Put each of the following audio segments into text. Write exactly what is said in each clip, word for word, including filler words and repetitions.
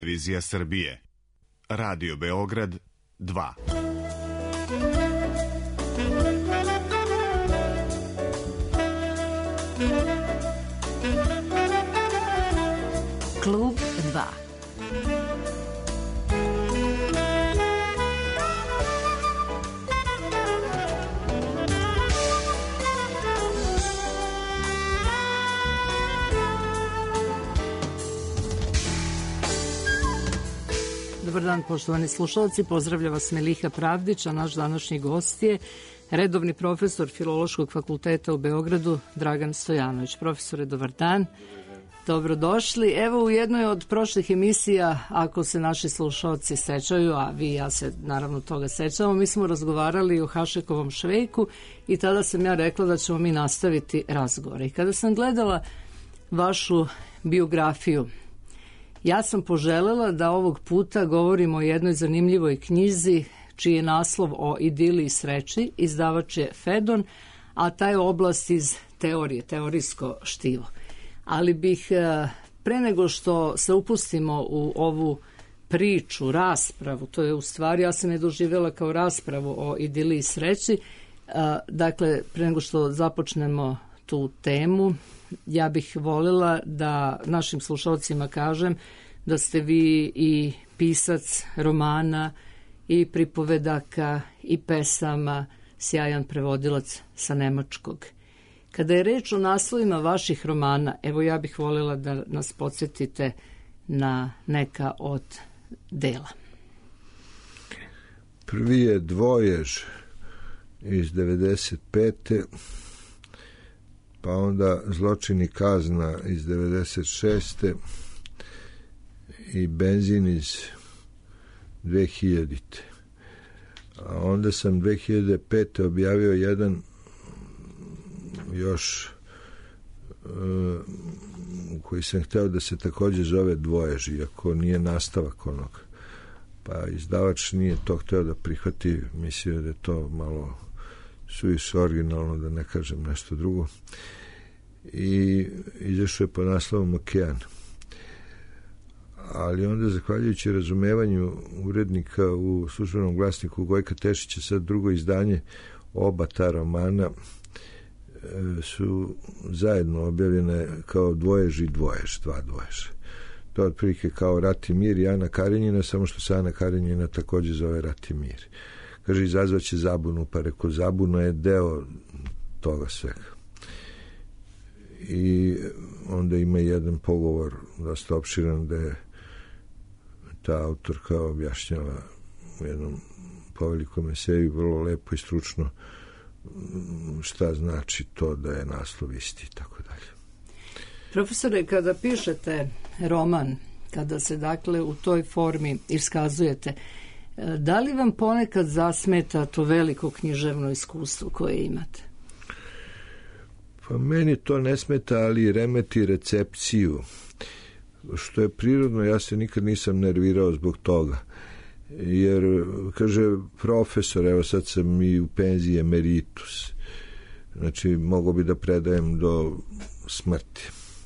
Televizija Srbije. Radio Beograd dva. Klub dva. Dobar dan, poštovani slušalci, pozdravlja vas Meliha Pravdić, a naš današnji gost je redovni profesor Filološkog fakulteta u Beogradu, Dragan Stojanović. Profesore, dobar dan. Dobrodošli. Evo, u jednoj od prošlih emisija, ako se naši slušalci sećaju, a vi i ja se naravno toga sećamo, mi smo razgovarali o Hašekovom Švejku i tada sam ja rekla da ćemo mi nastaviti razgovor. I kada sam gledala vašu biografiju, ja sam poželela da ovog puta govorimo o jednoj zanimljivoj knjizi čiji je naslov o idili i sreći, izdavač je Fedon, a ta je oblast iz teorije, teorijsko štivo. Ali bih, pre nego što se upustimo u ovu priču, raspravu, to je u stvari, ja sam je doživjela kao raspravu o idili i sreći, dakle, pre nego što započnemo tu temu, ja bih voljela da našim slušalcima kažem da ste vi i pisac romana i pripovedaka i pesama, sjajan prevodilac sa nemačkog. Kada je reč o naslovima vaših romana, evo ja bih voljela da nas podsjetite na neka od dela. Prvi je Dvojež iz devedeset pete. Pa onda Zločin i kazna iz devedeset šeste i Benzin iz dve hiljadite. A onda sam dve hiljade pete objavio jedan još uh, koji sam hteo da se takođe zove Dvojež, iako nije nastavak onog. Pa izdavač nije to hteo da prihvati, mislio da je to malo suviše originalno, da ne kažem nešto drugo, i izašao je po naslovom Okean. Ali onda, zahvaljujući razumevanju urednika u Službenom glasniku Gojka Tešića, sad drugo izdanje oba ta romana su zajedno objavljene kao Dvojež i Dvojež, dva Dvojež. To je otprilike kao Rat i mir i Ana Karenjina, samo što se Ana Karenjina takođe zove Rat i mir. Kaže, izazvaće zabunu, pa reko, zabuna je deo toga svega. I onda ima jedan pogovor dosta opširan gde ta autorka objašnjava u jednom povelikom eseju vrlo lepo i stručno šta znači to da je naslov isti i tako dalje. Profesore, kada pišete roman, kada se dakle u toj formi iskazujete, da li vam ponekad zasmeta to veliko književno iskustvo koje imate? Pa meni to ne smeta, ali remeti recepciju. Što je prirodno, ja se nikad nisam nervirao zbog toga. Jer, kaže profesor, evo sad sam i u penziji emeritus. Znači, mogu bi da predajem do smrti.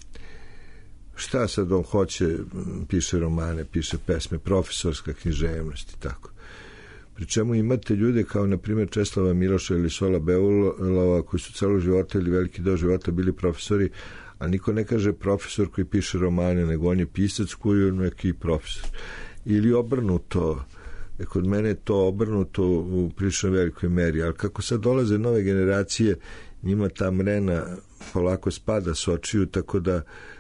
Šta sad on hoće, piše romane, piše pesme, profesorska književnost i tako. Pri čemu imate ljude kao, na primjer, Česlava Miloša ili Sola Beulova, koji su celo života ili veliki deo života bili profesori, a niko ne kaže profesor koji piše romane, nego on je pisac koji je neki profesor. Ili obrnuto, kod mene je to obrnuto u prilično velikoj meri, ali kako sad dolaze nove generacije, njima ta mrena polako spada s očiju, tako da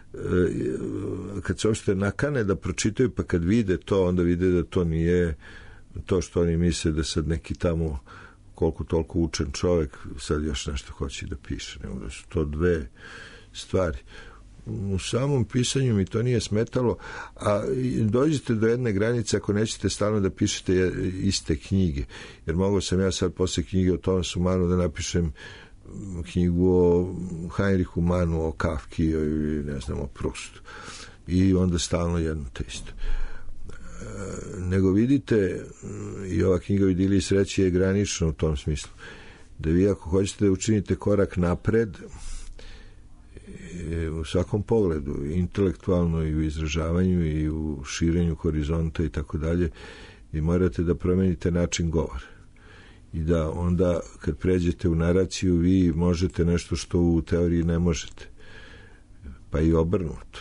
kad se uopšte nakane da pročitaju, pa kad vide to, onda vide da to nije to što oni misle, da sad neki tamo koliko toliko učen čovek sad još nešto hoće da piše, nego da su to dve stvari. U samom pisanju mi to nije smetalo, a dođete do jedne granice ako nećete stalno da pišete iste knjige, jer mogao sam ja sad posle knjige o Thomasu Mannu da napišem knjigu o Heinrichu Mannu, o Kafki ili ne znam, o Prustu, i onda stalno jedno te isto. Nego vidite, i ova knjiga o idili i sreći je granična u tom smislu, da vi ako hoćete da učinite korak napred u svakom pogledu, intelektualno i u izražavanju i u širenju horizonta i tako dalje, i morate da promenite način govora. I da onda kad pređete u naraciju vi možete nešto što u teoriji ne možete. Pa i obrnuto.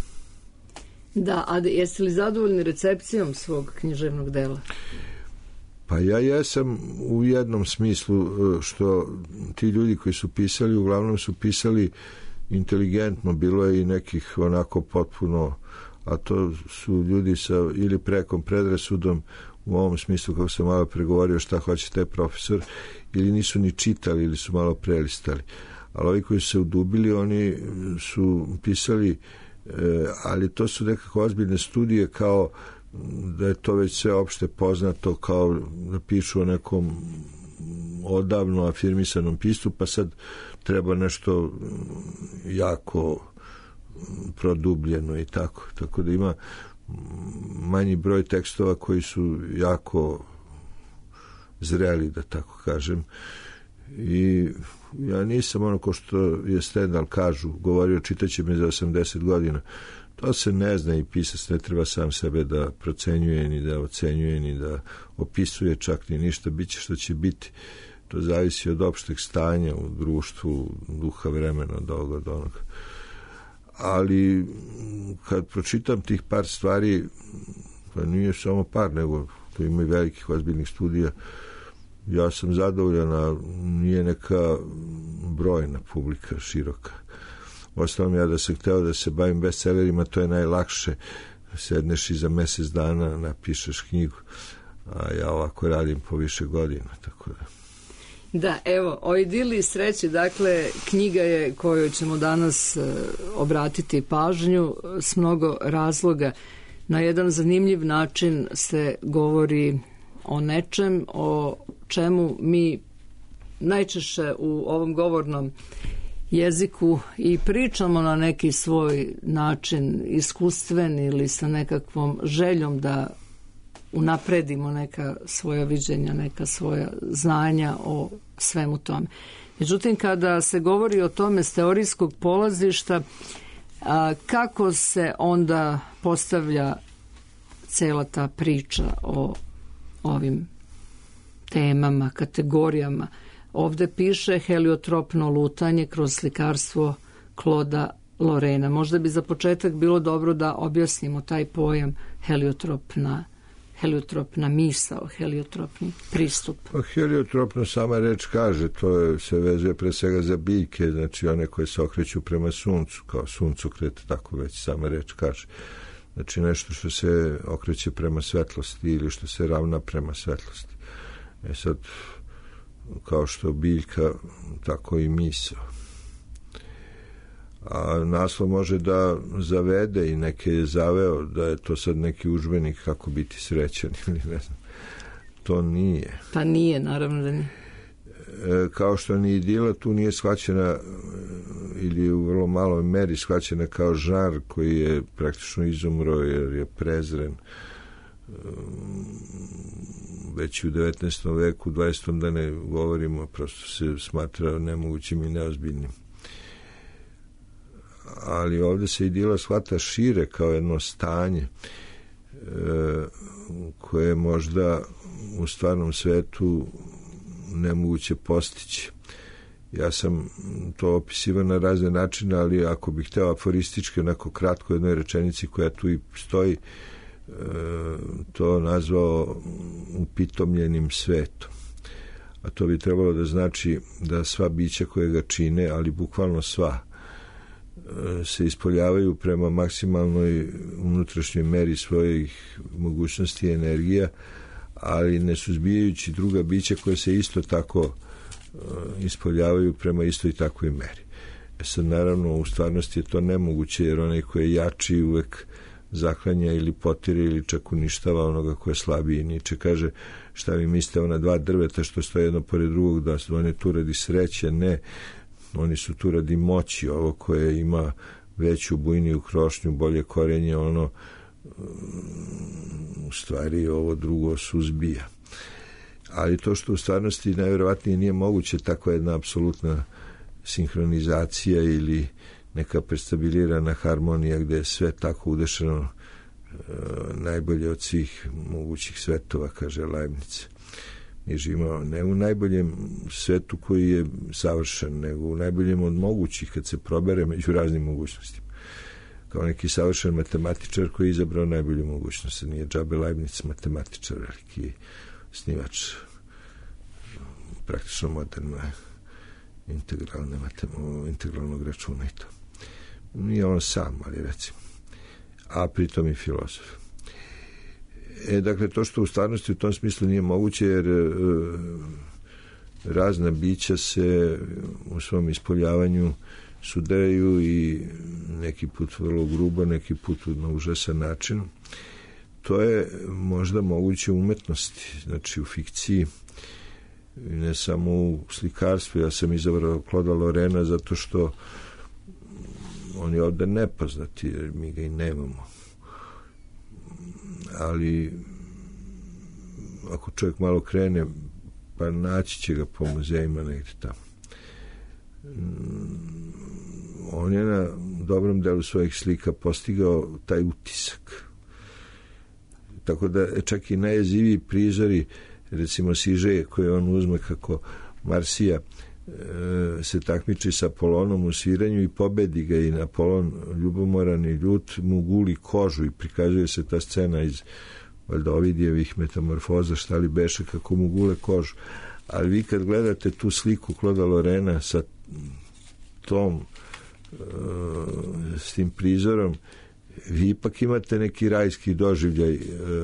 Da, a jeste li zadovoljni recepcijom svog književnog dela? Pa ja jesam u jednom smislu, što ti ljudi koji su pisali, uglavnom su pisali inteligentno, bilo je i nekih onako potpuno, a to su ljudi sa ili prekom predrasudom, u ovom smislu kako sam malo pregovorio šta hoće taj profesor, ili nisu ni čitali ili su malo prelistali. Ali ovi koji su se udubili, oni su pisali, ali to su nekako ozbiljne studije, kao da je to već sve opšte poznato, kao da pišu o nekom odavno afirmisanom pismu, pa sad treba nešto jako produbljeno i tako. Tako da ima manji broj tekstova koji su jako zreli, da tako kažem. I ja nisam ono ko što je Stendhal kažu, govorio čitaće me za osamdeset godina. To se ne zna i pisac ne treba sam sebe da procenjuje, ni da ocenjuje, ni da opisuje čak ni ništa, bit će što će biti. To zavisi od opšteg stanja u društvu, duha vremena, od ovoga, od onoga. Ali kad pročitam tih par stvari, pa nije samo par, nego to ima i velikih ozbiljnih studija, ja sam zadovoljan, a nije neka brojna publika široka. Ostalom, ja da sam hteo da se bavim bestsellerima, to je najlakše. Sedneš i za mesec dana napišeš knjigu, a ja ovako radim po više godina, tako da... Da, evo, o idili i sreći, dakle, knjiga je kojoj ćemo danas e, obratiti pažnju s mnogo razloga. Na jedan zanimljiv način se govori o nečem, o čemu mi najčešće u ovom govornom jeziku i pričamo na neki svoj način iskustven ili sa nekakvom željom da unapredimo neka svoja viđenja, neka svoja znanja o svemu tome. Međutim, kada se govori o tome s teorijskog polazišta, a, kako se onda postavlja cela ta priča o ovim temama, kategorijama? Ovde piše heliotropno lutanje kroz slikarstvo Kloda Lorena. Možda bi za početak bilo dobro da objasnimo taj pojam heliotropna heliotropna misao, heliotropni pristup. Pa heliotropno sama reč kaže, to je, se vezuje pre svega za biljke, znači one koje se okreću prema suncu, kao suncokret, tako već sama reč kaže. Znači nešto što se okreće prema svetlosti ili što se ravna prema svetlosti. E sad, kao što biljka, tako i misao. A naslov može da zavede i neke je zaveo da je to sad neki udžbenik kako biti srećan ili ne znam. To nije. Pa nije, naravno da nije. E, kao što ni idila tu nije shvaćena ili u vrlo maloj meri shvaćena kao žanr koji je praktično izumro jer je prezren već u devetnaestom veku, u dvadesetom da ne govorimo, prosto se smatra nemogućim i neozbiljnim. Ali ovde se idila shvata šire kao jedno stanje e, koje je možda u stvarnom svetu nemoguće postići. Ja sam to opisivao na razne načine, ali ako bih hteo aforistički, onako kratko jednoj rečenici koja tu i stoji, e, to nazvao upitomljenim svetom. A to bi trebalo da znači da sva bića koje ga čine, ali bukvalno sva, se ispoljavaju prema maksimalnoj unutrašnjoj meri svojih mogućnosti i energija, ali ne suzbijajući druga bića koje se isto tako ispoljavaju prema istoj takvoj meri. E sad, naravno, u stvarnosti je to nemoguće, jer onaj koji je jači uvek zaklanja ili potire ili čak uništava onoga ko je slabiji. Niče kaže, šta vi mislite, ona dva drveta što stoje jedno pored drugog, da su one tu radi sreće? Ne, oni su tu radi moći. Ovo koje ima veću bujniju krošnju, bolje korenje, ono u stvari ovo drugo suzbija. Ali to što u stvarnosti najverovatnije nije moguće, takva jedna apsolutna sinhronizacija ili neka prestabilirana harmonija gde je sve tako udešeno najbolje od svih mogućih svetova, kaže Leibniz. Mi živimo ne u najboljem svetu koji je savršen, nego u najboljem od mogućih kad se probere među raznim mogućnostima. Kao neki savršen matematičar koji je izabrao najbolju mogućnost. Nije džabe Leibniz matematičar, veliki snimač praktično moderne integralne integralnog računa i to. Nije on sam, ali recimo. A pritom i filozof. E, dakle, to što u stvarnosti u tom smislu nije moguće, jer e, razna bića se u svom ispoljavanju sudaraju i neki put vrlo grubo, neki put na užasan način. To je možda moguće u umetnosti, znači u fikciji, ne samo u slikarstvu. Ja sam izabrao Claude Lorraina zato što on je ovde nepoznati, jer mi ga i nemamo. Ali ako čovjek malo krene, pa naći će ga po muzejima negdje tamo. On je na dobrom delu svojih slika postigao taj utisak. Tako da čak i najjeziviji prizori, recimo Siže koje on uzme kako Marsija se takmiči sa Apolonom u sviranju i pobedi ga, i Apolon ljubomoran i ljut mu guli kožu i prikazuje se ta scena iz valjda Ovidijevih metamorfoza, šta li beše, kako mu gule kožu. Ali vi kad gledate tu sliku Claude Lorraina sa tom s tim prizorom, vi ipak imate neki rajski doživljaj,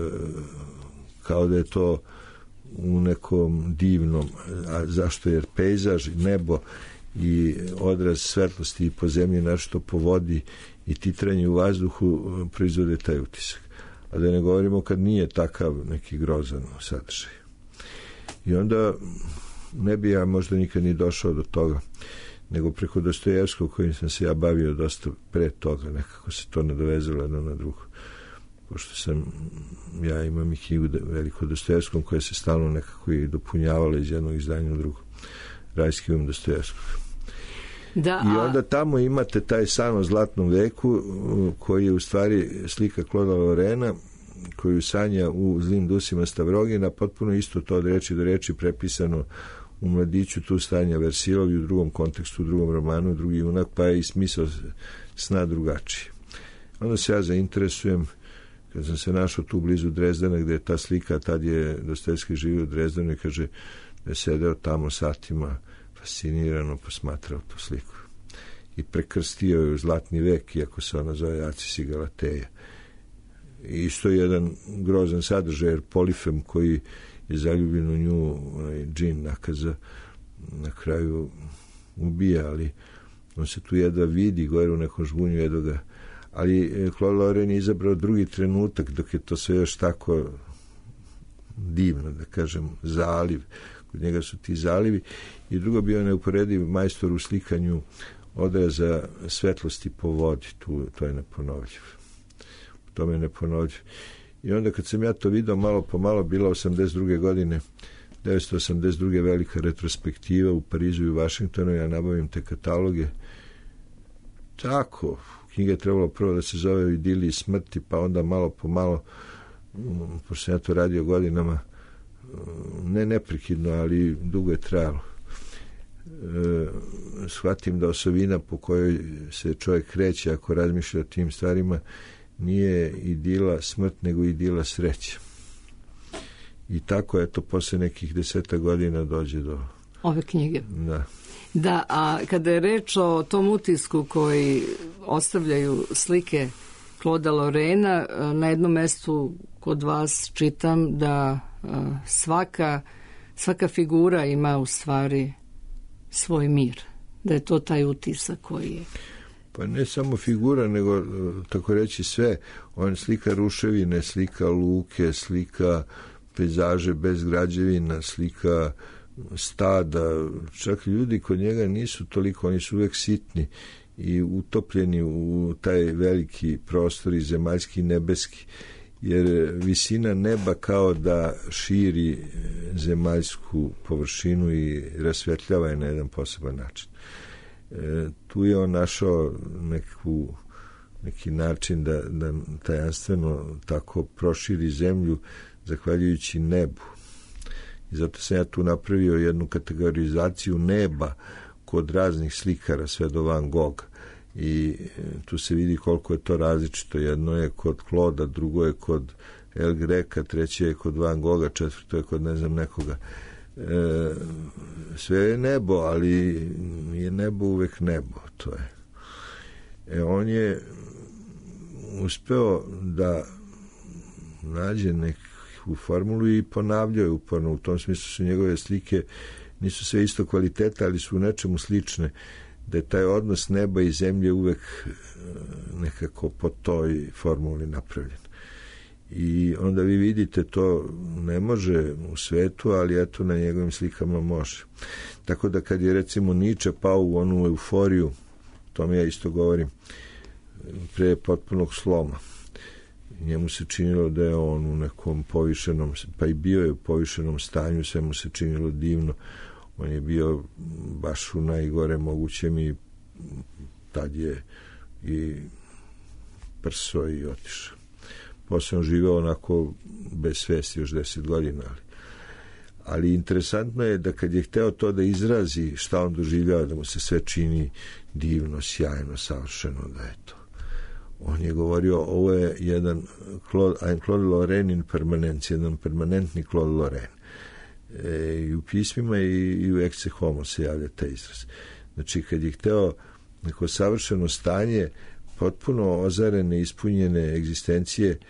kao da je to u nekom divnom, a zašto? Jer pejzaž, nebo i odraz svetlosti i po zemlji, našto po vodi i titranje u vazduhu proizvode taj utisak. A da ne govorimo kad nije takav neki grozan sadržaj. I onda ne bi ja možda nikad ni došao do toga, nego preko Dostojevskog, kojim sam se ja bavio dosta pre toga, nekako se to nadovezalo jedno na drugo. Pošto sam, ja imam i knjigu veliko Dostojevskom koja se stalno nekako i dopunjavala iz jednog izdanja u drugo. Rajski um Dostojevskog. Da, I onda tamo imate taj san o zlatnom veku, koji je u stvari slika Claude Lorraina, koju sanja u Zlim dusima Stavrogina, potpuno isto to od reči do reči prepisano u Mladiću, tu stanja Versilov i u drugom kontekstu, u drugom romanu, drugi junak, pa je i smisao sna drugačiji. Onda se ja zainteresujem, kad sam se našao tu blizu Drezdena, gde je ta slika, tad je Dostojevski živio u Drezdenu i kaže da je sedeo tamo satima, fascinirano posmatrao tu sliku. I prekrstio je u Zlatni vek, iako se ona zove Acis i Galateja. I isto je jedan grozan sadržaj, jer Polifem koji je zaljubljen u nju, onaj džin nakaza, na kraju ubija, ali on se tu jedva vidi, gore u nekom žbunju jedva ga. Ali Claude Lorrain je izabrao drugi trenutak, dok je to sve još tako divno, da kažem, zaliv. Kod njega su ti zalivi. I drugo, bio neuporediv majstor u slikanju odraza svetlosti po vodi. Tu, to je neponovljiv. U tome je neponovljiv. I onda kad sam ja to video malo po malo, bila osamdeset druge godine, devetsto osamdeset druge velika retrospektiva u Parizu i u Vašingtonu, ja nabavim te kataloge. Tako, knjiga je trebalo prvo da se zove Idiliji smrti, pa onda malo po malo, pošto sam ja to radio godinama, ne neprekidno, ali dugo je trajalo. E, shvatim da osovina po kojoj se čovjek kreće ako razmišlja o tim stvarima nije idila smrt, nego idila sreća. I tako je to posle nekih deseta godina dođe do ove knjige. Da. Da, a kada je reč o tom utisku koji ostavljaju slike Claude Lorraina, na jednom mestu kod vas čitam da svaka, svaka figura ima u stvari svoj mir. Da je to taj utisak koji je. Pa ne samo figura, nego tako reći sve. On slika ruševine, slika luke, slika pejzaže bez građevina, slika stada. Čak ljudi kod njega nisu toliko, oni su uvek sitni i utopljeni u taj veliki prostor i zemaljski i nebeski, jer visina neba kao da širi zemaljsku površinu i rasvetljava je na jedan poseban način. E, tu je on našao neku, neki način da, da tajanstveno tako proširi zemlju zahvaljujući nebu. I zato sam ja tu napravio jednu kategorizaciju neba kod raznih slikara sve do Van Gogha. I tu se vidi koliko je to različito. Jedno je kod Kloda, drugo je kod El Greka, treće je kod Van Gogha, četvrto je kod ne znam nekoga. E, sve je nebo, ali je nebo uvek nebo. To je. E, on je uspeo da nađe neku formulu i ponavljaju uporno. U tom smislu su njegove slike nisu sve isto kvaliteta, ali su u nečemu slične, da je taj odnos neba i zemlje uvek nekako po toj formuli napravljen. I onda vi vidite, to ne može u svetu, ali eto na njegovim slikama može. Tako da kad je recimo Nietzsche pao u onu euforiju, to mi ja isto govorim, pre potpunog sloma, njemu se činilo da je on u nekom povišenom, pa i bio je u povišenom stanju, sve mu se činilo divno, on je bio baš u najgore mogućem i tad je i prso i otišao. Posle on živeo onako bez svesti još deset godina. Ali, ali interesantno je da kad je hteo to da izrazi šta on doživljava, da mu se sve čini divno, sjajno, savršeno, da je to. On je govorio, ovo je jedan Claude, ein Claude Lorrain in permanence, jedan permanentni Claude Lorrain. E, I u pismima i, i u Ecce Homo se javlja taj izraz. Znači, kad je hteo neko savršeno stanje, potpuno ozarene, ispunjene egzistencije, e,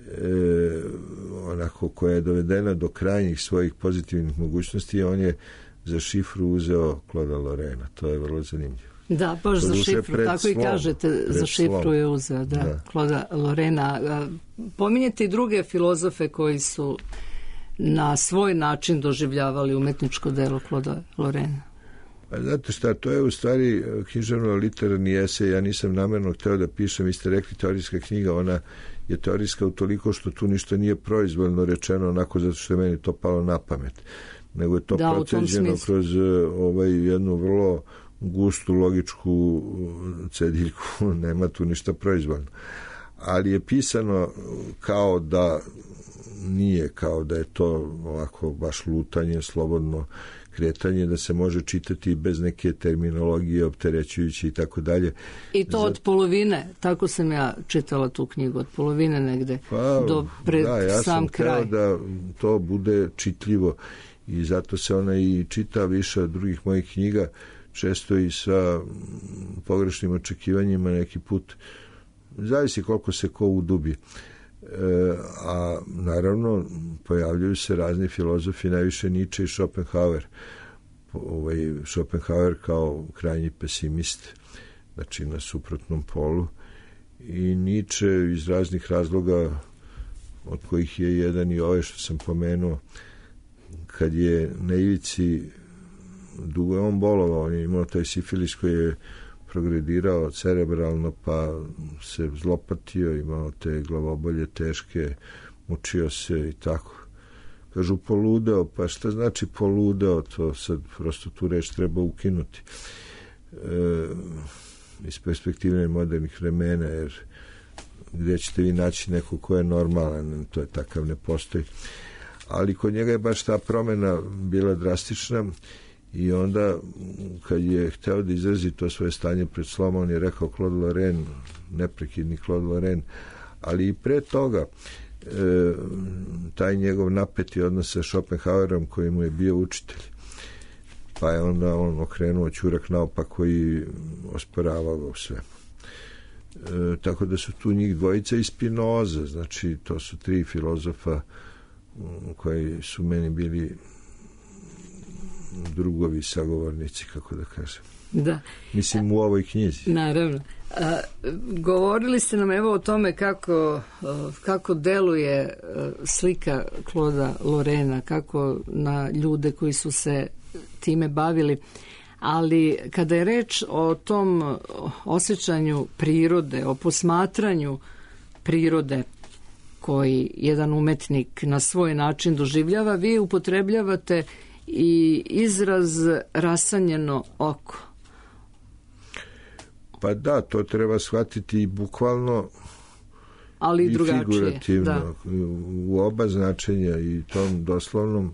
onako koja je dovedena do krajnjih svojih pozitivnih mogućnosti, on je za šifru uzeo Claude Lorraina. To je vrlo zanimljivo. Da, baš za šifru, tako slom, i kažete, za šifru slom. Je uzeo, da, da. Claude Lorraina. Pominjete i druge filozofe koji su na svoj način doživljavali umetničko delo Claude Lorraina. Pa znate šta, to je u stvari književno-literarni esej, ja nisam namerno hteo da pišem, vi ste rekli teorijska knjiga, ona je teorijska utoliko što tu ništa nije proizvoljno rečeno onako zato što je meni to palo na pamet, nego je to da, proceđeno kroz ovaj, jednu vrlo gustu logičku cediljku, nema tu ništa proizvoljno. Ali je pisano kao da nije, kao da je to ovako baš lutanje, slobodno kretanje, da se može čitati bez neke terminologije opterećujuće i tako dalje. I to od polovine, tako sam ja čitala tu knjigu, od polovine negde pa, do pred da, ja sam kraj. Da to bude čitljivo i zato se ona i čita više od drugih mojih knjiga, često i sa pogrešnim očekivanjima neki put. Zavisi koliko se ko udubi. E, a naravno pojavljuju se razni filozofi, najviše Nietzsche i Schopenhauer. Ovaj Schopenhauer kao krajnji pesimist, znači na suprotnom polu, i Nietzsche iz raznih razloga, od kojih je jedan i ovaj što sam pomenuo, kad je na ivici dugo je on bolovao, on je imao taj sifilis koji je progredirao cerebralno, pa se zlopatio, imao te glavobolje teške, mučio se i tako. Kažu poludeo, pa šta znači poludeo, to sad prosto tu reč treba ukinuti. E, iz perspektive modernih vremena, jer gdje ćete vi naći neko ko je normalan, to je takav, ne postoji. Ali kod njega je baš ta promjena bila drastična. I onda, kad je hteo da izrazi to svoje stanje pred slom, on je rekao Claude Lorrain, neprekidni Claude Lorrain, ali i pre toga e, taj njegov napeti odnos sa Schopenhauerom koji mu je bio učitelj. Pa je onda on okrenuo ćurak naopako i osporavao ga u sve. E, tako da su tu njih dvojica i Spinoza, znači to su tri filozofa koji su meni bili drugovi, sagovornici, kako da kažem. Da. Mislim u ovoj knjizi. Naravno. A, govorili ste nam evo o tome kako, kako deluje slika Claudea Lorraina, kako na ljude koji su se time bavili, ali kada je reč o tom osjećanju prirode, o posmatranju prirode koji jedan umetnik na svoj način doživljava, vi upotrebljavate i izraz rasanjeno oko. Pa da, to treba shvatiti i bukvalno, ali i, i drugačije, figurativno, da. U oba značenja, i tom doslovnom.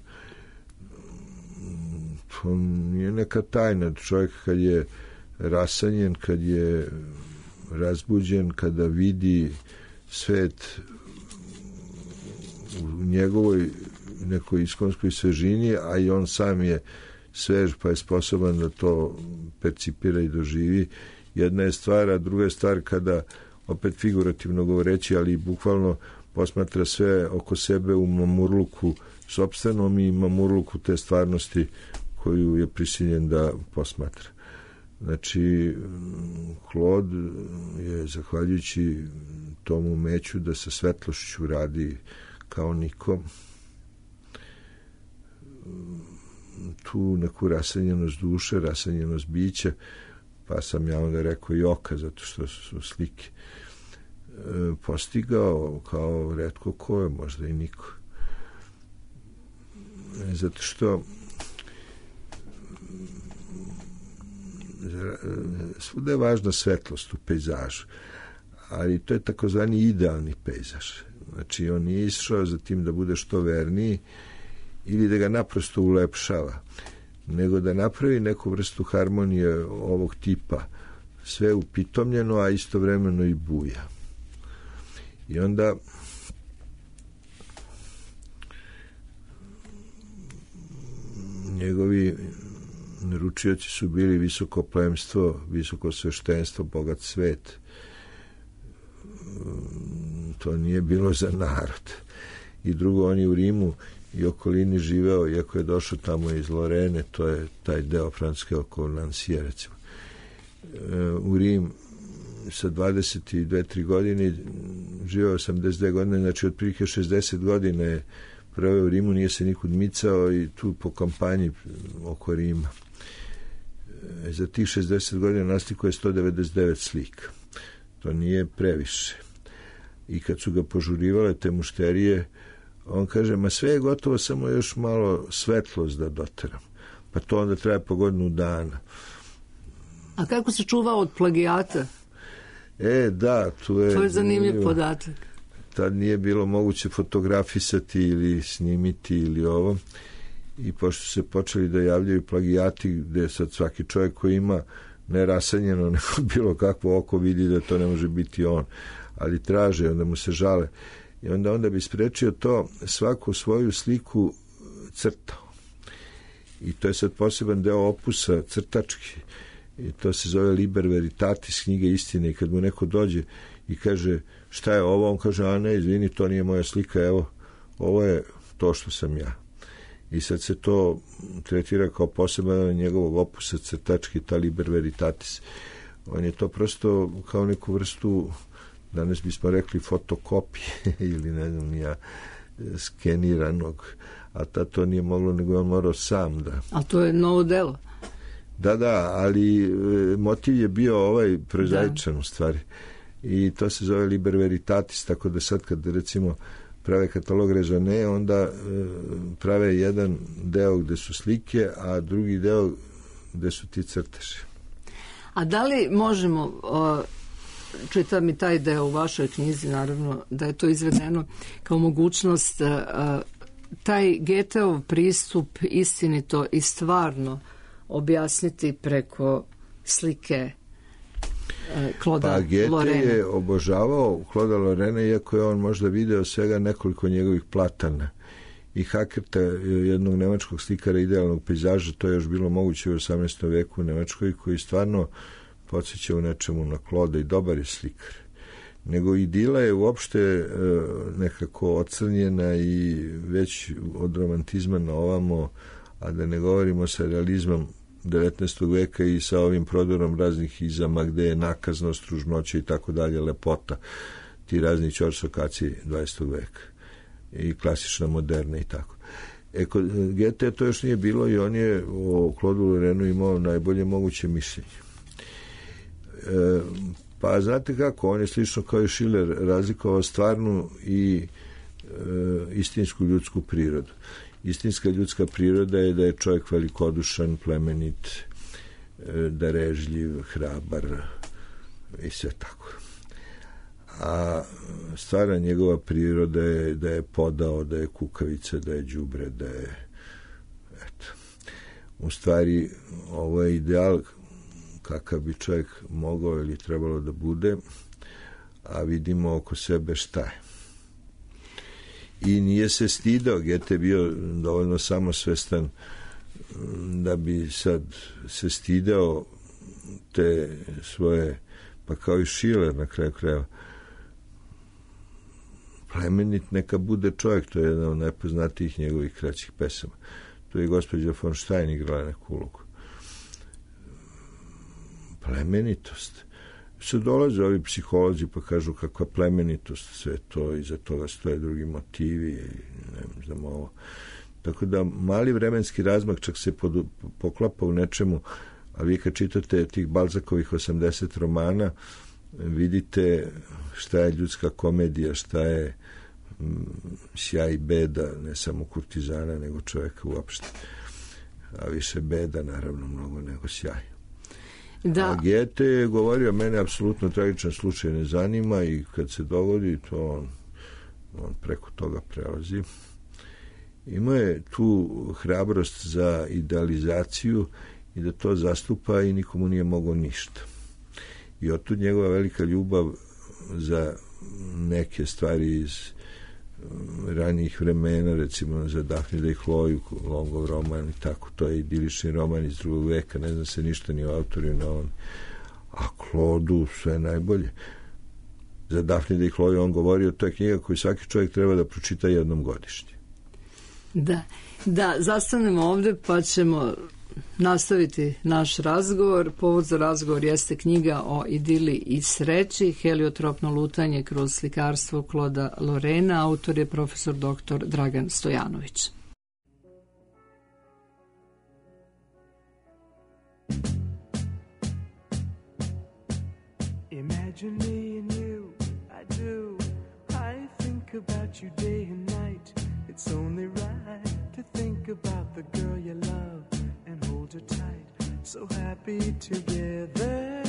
To nije neka tajna. Čovjek kad je rasanjen, kad je razbuđen, kada vidi svet u njegovoj nekoj iskonskoj svežini, a i on sam je svež pa je sposoban da to percipira i doživi. Jedna je stvar, a druga je stvar kada, opet figurativno govoreći, ali i bukvalno posmatra sve oko sebe u mamurluku sopstvenom i mamurluku te stvarnosti koju je prisiljen da posmatra. Znači, Claude je, zahvaljujući tomu umeću da sa svetlošću radi kao niko, tu neku rasanjenost duše, rasanjenost bića, pa sam ja onda rekao i oka, zato što su slike, postigao kao retko ko je, možda i niko. Zato što svuda je važna svetlost u pejzažu, ali to je takozvani idealni pejzaž. Znači, on nije išao za tim da bude što verniji ili da ga naprosto ulepšava, nego da napravi neku vrstu harmonije ovog tipa, sve upitomljeno, a istovremeno i buja. I onda njegovi naručioci su bili visoko plemstvo, visoko sveštenstvo, bogat svet. To nije bilo za narod. I drugo, on je u Rimu i okolini živeo, iako je došao tamo iz Lorene, to je taj deo Francuske oko Nancija, recimo. U Rim sa dvadeset dve tri godine, živeo osamdeset dve godine, znači otprilike šezdeset godina je proveo u Rimu, nije se nikud micao i tu po kampanji oko Rima. Za tih šezdeset godina naslikuje sto devedeset devet slika. To nije previše. I kad su ga požurivale te mušterije, on kaže, ma sve je gotovo, samo još malo svetlost da doteram. Pa to onda traje po godinu dana. A kako se čuvao od plagijata? E, da, tu je... To je zanimljiv podatak. Tad nije bilo moguće fotografisati ili snimiti ili ovo. I pošto se počeli da javljaju plagijati, gde sad svaki čovjek koji ima ne rasanjeno, nego bilo kakvo oko vidi da to ne može biti on. Ali traže, onda mu se žale. I onda, onda bi sprečio to, svaku svoju sliku crtao. I to je sad poseban deo opusa crtački. I to se zove Liber Veritatis, knjige istine. I kad mu neko dođe i kaže, šta je ovo? On kaže, a ne, izvini, to nije moja slika, evo, ovo je to što sam ja. I sad se to tretira kao poseban njegovog opusa crtački, ta Liber Veritatis. On je to prosto kao neku vrstu, danas bismo rekli, fotokopije ili ne znam ja, skeniranog, a tad to nije moglo, nego on morao sam da... A to je novo delo. Da, da, ali e, motiv je bio ovaj prozaičan u stvari. I to se zove Liber Veritatis, tako da sad kad recimo prave katalog Rezone, onda e, prave jedan deo gde su slike, a drugi deo gde su ti crteži. A da li možemo, o, čitam i taj deo u vašoj knjizi, naravno, da je to izvedeno kao mogućnost, a, taj Goetheov pristup istinito i stvarno objasniti preko slike Claude pa Goethe Lorena. Je obožavao Claude Lorena, iako je on možda video svega nekoliko njegovih platana. I Hakerta, jednog nemačkog slikara idealnog pejzaža, to je još bilo moguće u osamnaestom veku u Nemačkoj, koji stvarno podsjeća u nečemu na Claude i dobar je slikar. Nego idila je uopšte nekako ocrnjena i već od romantizma na ovamo, a da ne govorimo sa realizmom devetnaestog veka i sa ovim prodorom raznih izama gde je nakaznost, ružnoća i tako dalje, lepota, ti razni ćorsokaci dvadesetog veka i klasična moderna i tako. E, kod Goethe to još nije bilo i on je o Claude Lorenu imao najbolje moguće mišljenje. E, pa znate kako, on je slično kao i Schiller razlikovao stvarnu i e, istinsku ljudsku prirodu. Istinska ljudska priroda je da je čovjek velikodušan, plemenit, darežljiv, hrabar, i sve tako. A stvarna njegova priroda je da je podao, da je kukavica, da je đubre, da je eto. U stvari ovo je ideal kakav bi čovjek mogao ili trebalo da bude, a vidimo oko sebe šta je. I nije se stidao, Goethe je bio dovoljno samosvestan da bi sad se stideo te svoje, pa kao i Schiller na kraju krajeva, plemenit neka bude čovjek, to je jedna od najpoznatijih njegovih kraćih pesama. Tu je gospođa von Stein igrala neku ulogu. Plemenitost. Se dolaze ovi psiholozi pa kažu kakva plemenitost, sve to, iza toga stoje drugi motivi, ne znam ovo. Tako da mali vremenski razmak čak se pod, poklapa u nečemu, a vi kad čitate tih Balzakovih osamdeset romana, vidite šta je ljudska komedija, šta je sjaj i beda, ne samo kurtizana, nego čovjeka uopšte. A više beda, naravno, mnogo nego sjaj. Da. A Goethe je govorio, mene apsolutno tragičan slučaj ne zanima i kad se dogodi, to on, on preko toga prelazi. Imao je tu hrabrost za idealizaciju i da to zastupa i nikomu nije mogao ništa. I otud njegova velika ljubav za neke stvari iz ranijih vremena, recimo za Dafnida i Hloju, Longov roman i tako, to je idilični roman iz drugog veka, ne zna se ništa ni o autoriju, ni on. A Klodu sve najbolje. Za Dafnida i Hloju on govorio, to je knjiga koju svaki čovjek treba da pročita jednom godišnje. Da, da, zastanemo ovde pa ćemo nastaviti naš razgovor. Povod za razgovor jeste knjiga o idili i sreći, heliotropno lutanje kroz slikarstvo Kloda Lorena. Autor je profesor doktor Dragan Stojanović. Imagine me and you, I do. I think about you day and night. It's only right to think about the girl you love and hold her tight, so happy together.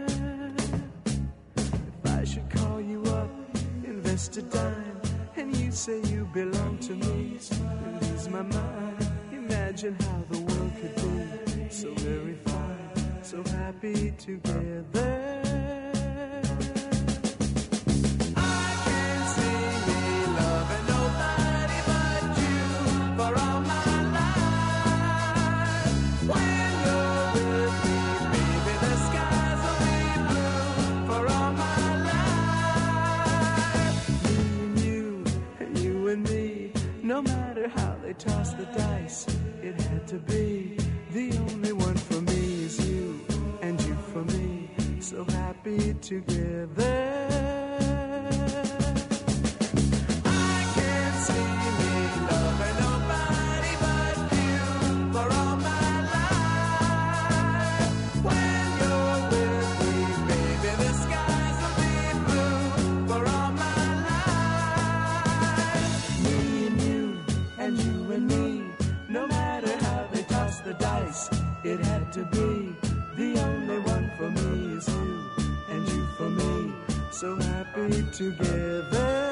If I should call you up, invest a dime, and you say you belong to me, you lose my mind. Imagine how the world could be so very fine, so happy together. Toss the dice, it had to be. The only one for me is you, and you for me, so happy together. I can't see me loving nobody but you for all my life. When you're with me, baby, the skies will be blue for all my life. Me and you, and you and me, no matter how they toss the dice, it had to be. The only one for me is you, and you for me, so happy together.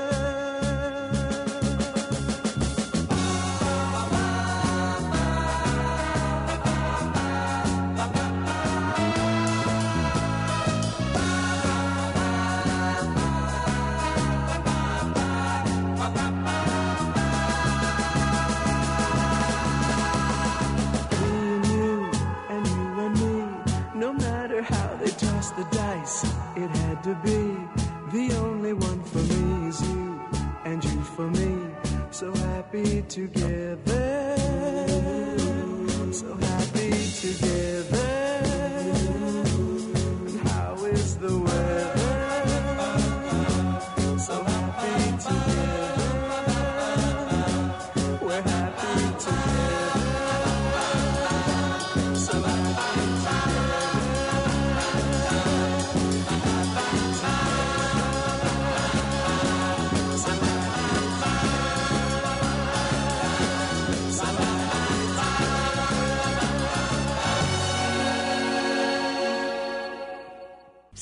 The dice, it had to be. The only one for me is you, and you for me, so happy together, so happy together. And how is the weather? So happy together, we're happy together, so happy together.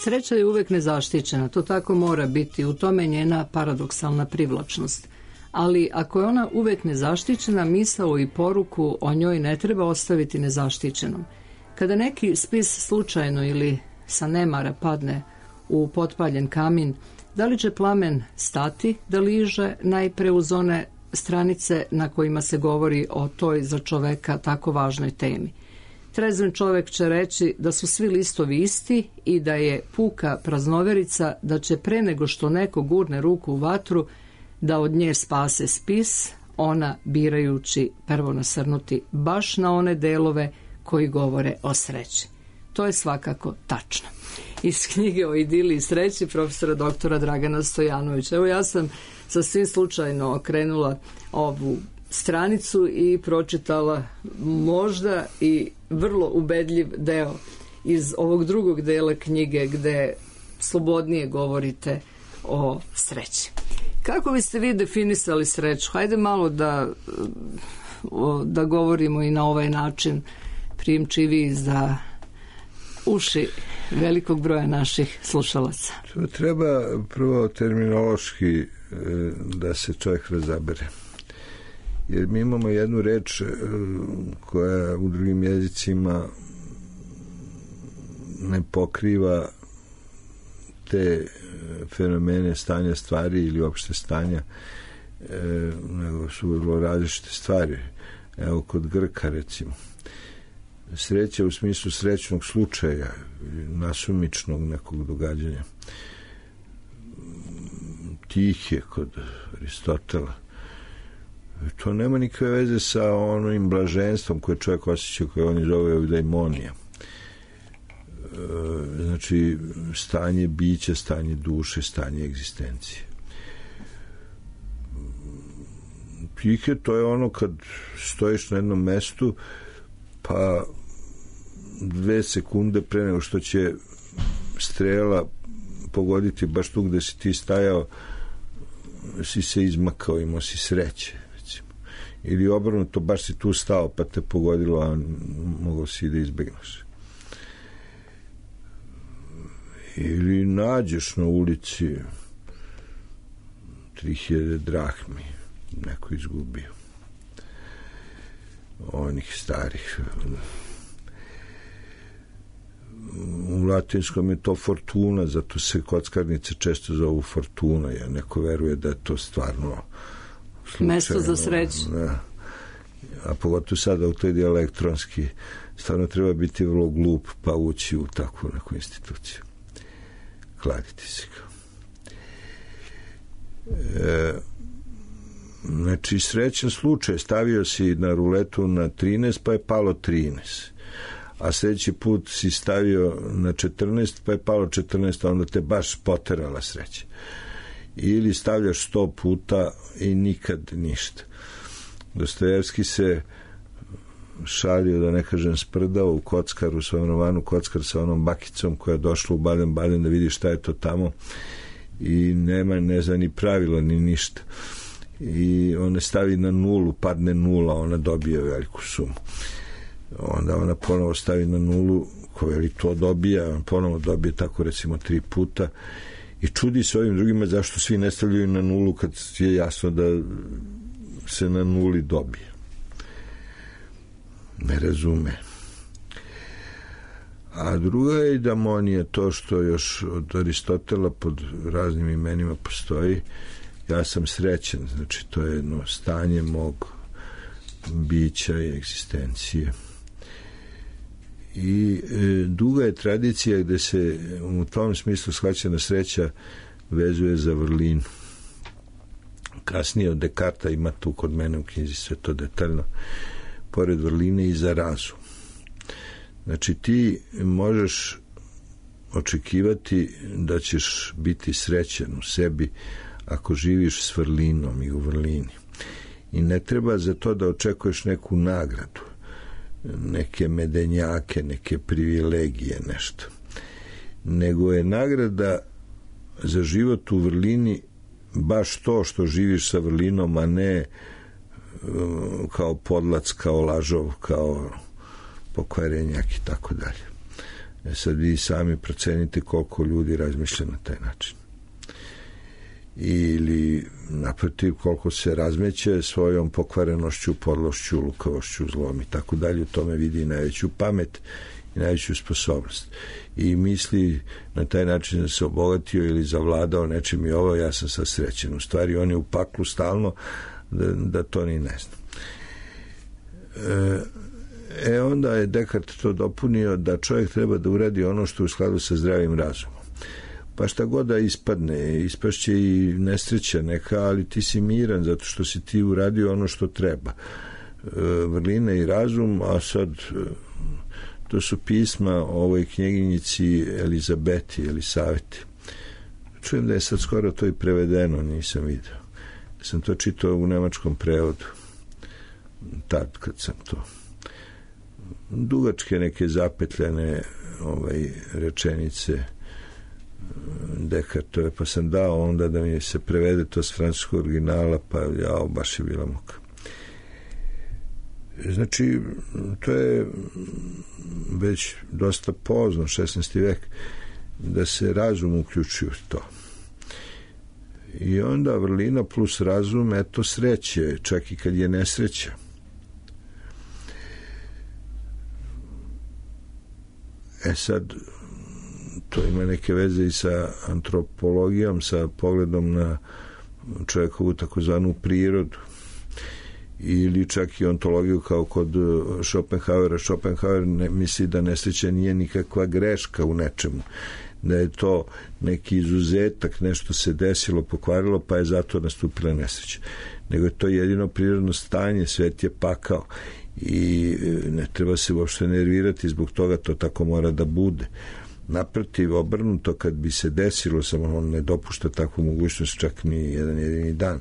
Sreća je uvek nezaštićena, to tako mora biti, u tome njena paradoksalna privlačnost. Ali ako je ona uvek nezaštićena, misao i poruku o njoj ne treba ostaviti nezaštićenom. Kada neki spis slučajno ili sa nemara padne u potpaljen kamin, da li će plamen stati da liže najpre uz one stranice na kojima se govori o toj za čoveka tako važnoj temi? Trezven čovek će reći da su svi listovi isti i da je puka praznoverica, da će pre nego što neko gurne ruku u vatru da od nje spase spis, ona birajući prvo nasrnuti baš na one delove koji govore o sreći. To je svakako tačno. Iz knjige o idiliji sreći profesora doktora Dragana Stojanovića. Evo ja sam sasvim slučajno okrenula ovu stranicu i pročitala možda i vrlo ubedljiv deo iz ovog drugog dela knjige gde slobodnije govorite o sreći. Kako biste vi definisali sreću? Hajde malo da, da govorimo i na ovaj način prijemčiviji za uši velikog broja naših slušalaca. To treba prvo terminološki da se čovjek razabere. Jer mi imamo jednu reč koja u drugim jezicima ne pokriva te fenomene stanja stvari ili opšte stanja, nego su vrlo različite stvari. Evo kod Grka recimo. Sreća u smislu srećnog slučaja, nasumičnog nekog događanja. Tih je kod Aristotela. To nema nikakve veze sa onim blaženstvom koje čovjek osjeća, koje oni zove eudaimonija. Znači, stanje bića, stanje duše, stanje egzistencije. Tihe, to je ono kad stojiš na jednom mestu, pa dve sekunde pre nego što će strela pogoditi baš tu gde si ti stajao, si se izmakao, imao si sreće, recimo. Ili obrnuto, baš si tu stao pa te pogodilo, a mogao si da izbegneš. Ili nađeš na ulici tri hiljade drahmi, neko izgubio. Onih starih. U latinskom je to fortuna, zato se kockarnice često zovu fortuna, jer neko veruje da je to stvarno slučajno. Mesto za sreću. Da. A pogotovo sada u toj elektronski, stvarno treba biti vrlo glup pa ući u takvu neku instituciju. Kladiti se kao. E, znači, srećan slučaj, stavio si na ruletu na trinaest, pa je palo trinaest. A sljedeći put si stavio na četrnaest, pa je palo četrnaest, a onda te baš poterala sreća. Ili stavljaš sto puta i nikad ništa. Dostojevski se šalio, da ne kažem sprdao, u kockaru, u onom romanu Kockar sa onom bakicom koja je došla u Baden-Baden da vidi šta je to tamo i nema, ne zna ni pravila ni ništa. I ona stavi na nulu, padne nula, ona dobije veliku sumu. Onda ona ponovo stavi na nulu, ko veli to dobija, on ponovo dobije tako recimo tri puta i čudi se ovim drugima zašto svi ne stavljaju na nulu kad je jasno da se na nuli dobije. Ne razume. A druga je idamonija, to što još od Aristotela pod raznim imenima postoji. Ja sam srećan, znači to je jedno stanje mog bića i egzistencije. I e, duga je tradicija gde se u tom smislu shvaćena sreća vezuje za vrlinu. Kasnije od Dekarta ima tu kod mene u knjizi sve to detaljno, pored vrline i za razum. Znači ti možeš očekivati da ćeš biti srećan u sebi ako živiš s vrlinom i u vrlini. I ne treba za to da očekuješ neku nagradu, neke medenjake, neke privilegije, nešto. Nego je nagrada za život u vrlini baš to što živiš sa vrlinom, a ne kao podlac, kao lažov, kao pokvarenjak i tako dalje. E sad vi sami procenite koliko ljudi razmišlja na taj način. Ili naprotiv koliko se razmeće svojom pokvarenošću, podlošću, lukavošću, zlom i tako dalje. U tome vidi najveću pamet i najveću sposobnost. I misli na taj način da se obogatio ili zavladao nečim i ovo, ja sam sad srećen. U stvari on je u paklu stalno da, da to ni ne zna. E, e onda je Descartes to dopunio da čovjek treba da uradi ono što je u skladu sa zdravim razumom. Pa šta god da ispadne, ispašće i nesreća neka, ali ti si miran zato što si ti uradio ono što treba. E, vrlina i razum, a sad to su pisma o ovoj knjeginjici Elizabeti, Elisaveti. Čujem da je sad skoro to i prevedeno, nisam vidio. Sam to čitao u nemačkom prevodu. Tad kad sam to. Dugačke neke zapetljane ovaj, rečenice Descartove, pa sam dao onda da mi se prevede to s francuskog originala, pa jao, baš je bila muka. Znači, to je već dosta pozno, šesnaesti vek, da se razum uključuje u to. I onda vrlina plus razum, eto sreće, čak i kad je nesreća. E sad, to ima neke veze i sa antropologijom, sa pogledom na čovjekovu takozvanu prirodu. Ili čak i ontologiju kao kod Schopenhauera. Schopenhauer ne, misli da nesreća nije nikakva greška u nečemu, da je to neki izuzetak, nešto se desilo, pokvarilo, pa je zato nastupila nesreća. Nego je to jedino prirodno stanje, svet je pakao i ne treba se uopšte nervirati zbog toga, to tako mora da bude. Naprotiv, obrnuto, kad bi se desilo, samo on ne dopušta takvu mogućnost čak ni jedan jedini dan.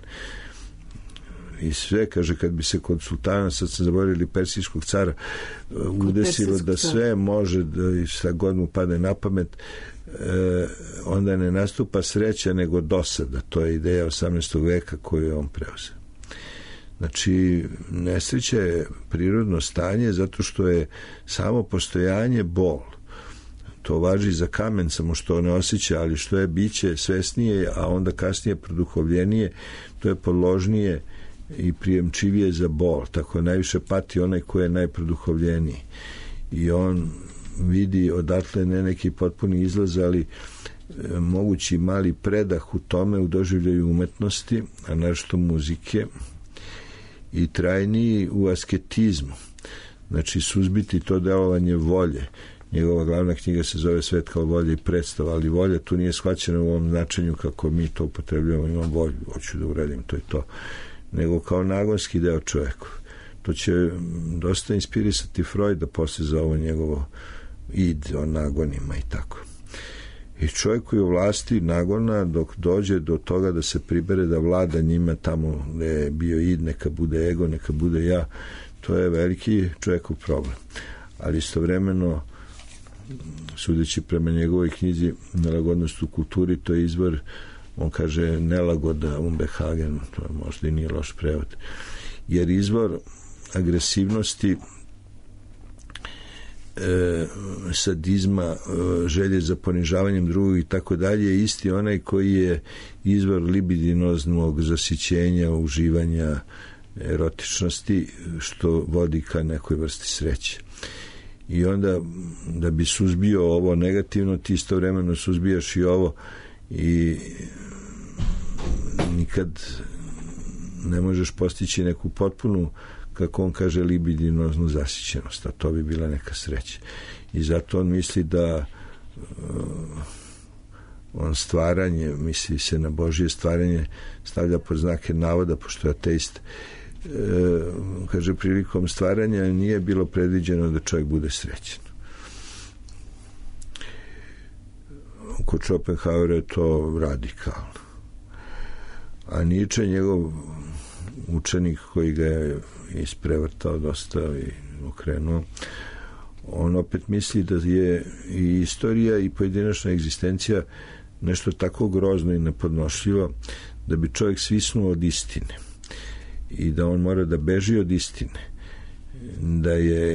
I sve, kaže, kad bi se kod sultana, sad sam zaboravili persijskog cara, udesilo da sve može, da šta god mu padne na pamet, e, onda ne nastupa sreća nego dosada. To je ideja osamnaestog veka koju je on preuzeo. Znači, nesreća je prirodno stanje zato što je samo postojanje bol. To važi za kamen, samo što ne osjeća, ali što je biće svesnije, a onda kasnije produhovljenije, to je podložnije i prijemčivije za bol. Tako najviše pati onaj koji je najproduhovljeniji. I on vidi odatle ne neki potpuni izlaz, ali e, mogući mali predah u tome, u doživljaju umetnosti, a našto muzike, i trajniji u asketizmu. Znači, suzbiti to delovanje volje. Njegova glavna knjiga se zove Svet kao volja i predstava, ali volja tu nije shvaćena u ovom značenju kako mi to upotrebljamo, imam volju, hoću da uradim, to je to, nego kao nagonski deo čoveku. To će dosta inspirisati Freuda posle za ovo njegovo id o nagonima i tako. I čovjek koji u vlasti nagona dok dođe do toga da se pribere da vlada njima tamo gde je bio id, neka bude ego, neka bude ja, to je veliki čovjekov problem. Ali istovremeno, sudeći prema njegovoj knjizi Nelagodnost u kulturi, to je izvor, on kaže, nelagoda Unbehagen, to možda i nije loš prevod, jer izvor agresivnosti, e, sadizma, e, želje za ponižavanjem drugog i tako dalje je isti onaj koji je izvor libidinoznog zasićenja, uživanja, erotičnosti, što vodi ka nekoj vrsti sreće. I onda, da bi suzbio ovo negativno, ti istovremeno suzbijaš i ovo i nikad ne možeš postići neku potpunu, kako on kaže, libidinoznu zasićenost, a to bi bila neka sreća. I zato on misli da uh, on stvaranje, misli se na Božje stvaranje, stavlja pod znake navoda, pošto je ateist. E, kaže, prilikom stvaranja nije bilo predviđeno da čovjek bude srećen. Kod Schopenhauera je to radikalno. A Nietzsche, njegov učenik koji ga je isprevrtao dosta i okrenuo, on opet misli da je i istorija i pojedinačna egzistencija nešto tako grozno i nepodnošljivo da bi čovjek svisnuo od istine i da on mora da beži od istine, da je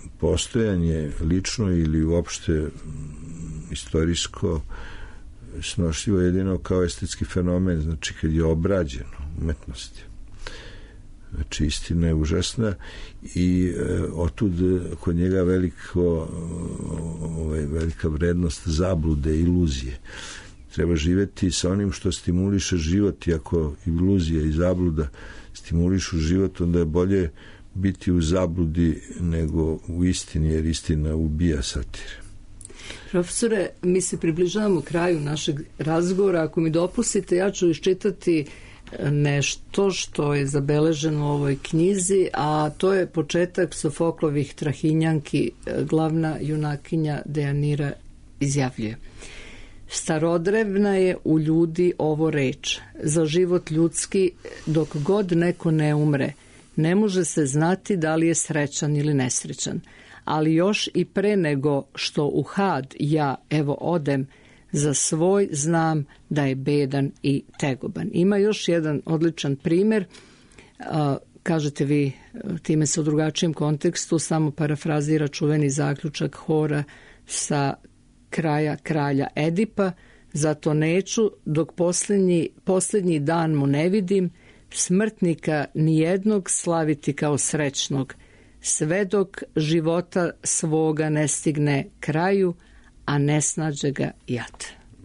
postojanje lično ili uopšte istorijsko snošljivo jedino kao estetski fenomen, znači kad je obrađeno umetnosti. Znači istina je užasna i e, otud kod njega veliko, ovaj, velika vrednost zablude, iluzije. Treba živjeti sa onim što stimuliše život, i ako iluzija i zabluda stimulišu život, onda je bolje biti u zabludi nego u istini, jer istina ubija satire. Profesore, mi se približavamo kraju našeg razgovora. Ako mi dopustite, ja ću iščitati nešto što je zabeleženo u ovoj knjizi, a to je početak Sofoklovih Trahinjanki. Glavna junakinja Dejanira izjavljuje: starodrevna je u ljudi ovo reč. Za život ljudski, dok god neko ne umre, ne može se znati da li je srećan ili nesrećan. Ali još i pre nego što u had ja evo odem, za svoj znam da je bedan i tegoban. Ima još jedan odličan primjer. Kažete vi, time se u drugačijem kontekstu samo parafrazira čuveni zaključak Hora sa kraja Kralja Edipa: zato neću, dok posljednji, posljednji dan mu ne vidim, smrtnika nijednog slaviti kao srećnog, sve dok života svoga ne stigne kraju, a ne snađe ga jad.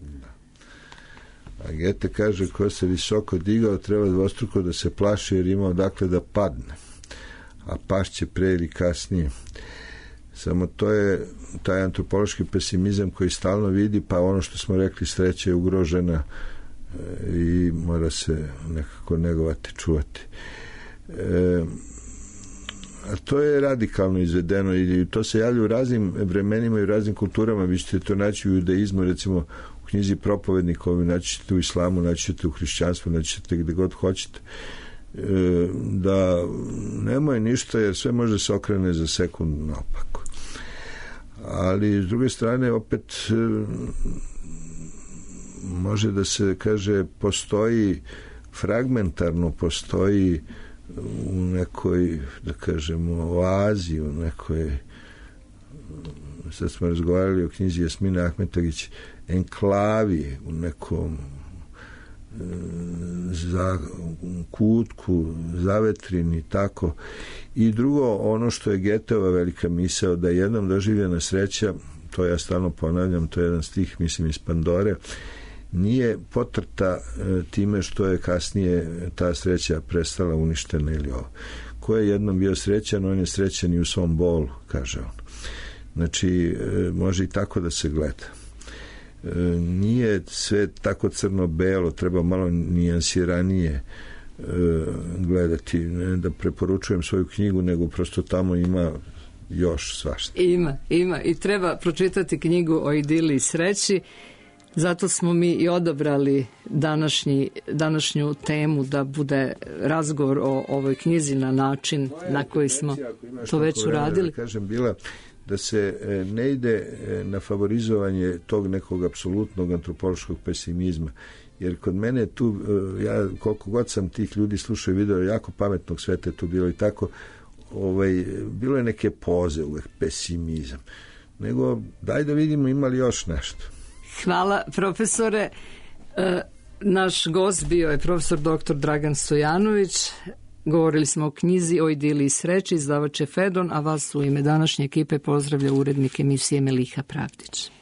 A Gete kaže: ko se visoko digao, treba dvostruko da se plaši, jer ima odakle da padne, a pašće pre ili kasnije. Samo to je taj antropološki pesimizam koji stalno vidi, pa ono što smo rekli, sreća je ugrožena i mora se nekako negovati, čuvati. E, a to je radikalno izvedeno i to se javlja u raznim vremenima i u raznim kulturama. Vi ćete to naći u judaizmu, recimo u knjizi Propovednikovi, naći ćete u islamu, naći ćete u hrišćanstvu, naći ćete gde god hoćete. E, da nemoj ništa, jer sve može se okrene za sekund naopako. Ali s druge strane opet e, može da se kaže, postoji fragmentarno, postoji u nekoj, da kažemo, oazi, u nekoj, sad smo razgovarali o knjizi Jasmine Ahmetović, enklavi, u nekom za kutku, zavetrini, tako. I drugo, ono što je Goetheva velika misao, da jednom doživljena sreća, to ja stalno ponavljam, to je jedan stih, mislim, iz Pandore, nije potrta time što je kasnije ta sreća prestala, uništena ili ovo. Ko je jednom bio srećan, on je srećan i u svom bolu, kaže on. Znači, može i tako da se gleda. Nije sve tako crno-belo, treba malo nijansiranije gledati. Ne da preporučujem svoju knjigu, nego prosto tamo ima još svašta. Ima, ima. I treba pročitati knjigu o idili i sreći. Zato smo mi i odabrali današnji, današnju temu da bude razgovor o ovoj knjizi na način na koji smo to već uradili. Kažem, bila da se ne ide na favorizovanje tog nekog apsolutnog antropološkog pesimizma. Jer kod mene tu, ja koliko god sam tih ljudi slušao i video, jako pametnog sveta je tu bilo i tako, ovaj, bilo je neke poze uvek, pesimizam. Nego, daj da vidimo ima li još nešto. Hvala, profesore. E, naš gost bio je profesor doktor Dragan Stojanović. Govorili smo o knjizi o idili i sreći, izdavač je Fedon, a vas u ime današnje ekipe pozdravlja urednik emisije Meliha Pravdić.